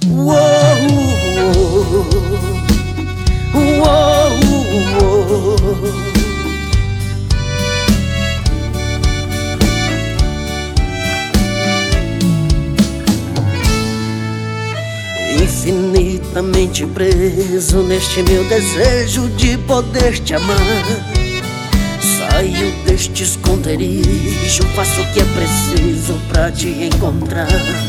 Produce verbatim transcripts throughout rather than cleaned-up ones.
Uou, uou, uou. Infinitamente preso neste meu desejo de poder te amar. Saio deste esconderijo, faço o que é preciso pra te encontrar.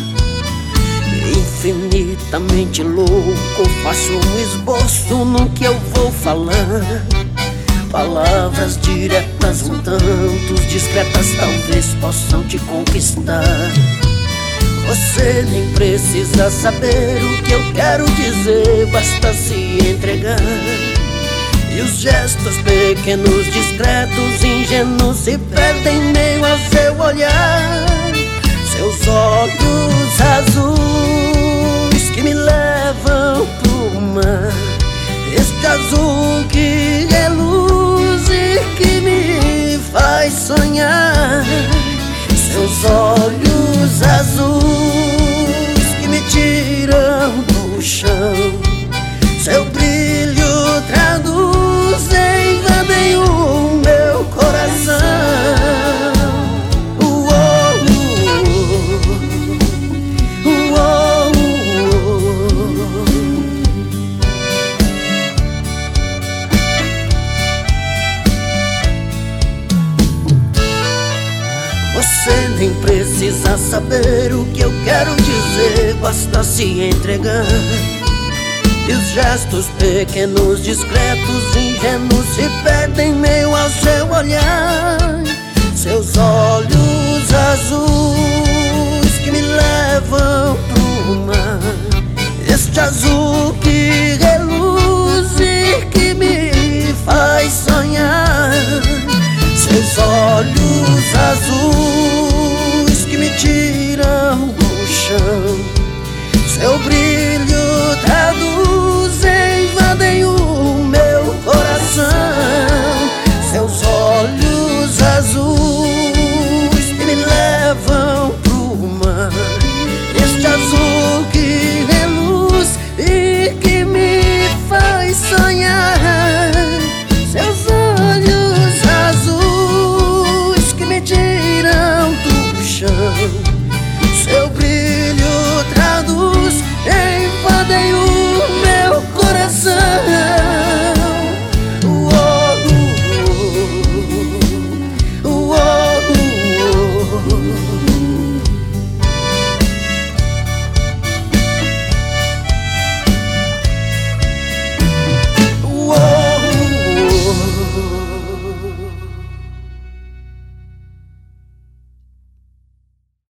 Infinitamente louco, faço um esboço no que eu vou falar. Palavras diretas, um tanto discretas, talvez possam te conquistar. Você nem precisa saber o que eu quero dizer, basta se entregar. E os gestos pequenos, discretos, ingênuos se perdem em meio ao seu olhar. Seus olhos azuis que me levam pro mar. Este azul que reluz e que me faz sonhar. Seus olhos azuis que me tiram do chão. Seu brilho traduz, invadem o meu coração. Uou, uou, uou. Você nem precisa saber o que eu quero dizer, basta se entregar. E os gestos pequenos, discretos, ingênuos se perdem em meio ao seu olhar. Seus olhos azuis que me levam pro mar. Este azul que reluz e que me faz sonhar. Seus olhos azuis que me tiram do chão. Seu brilho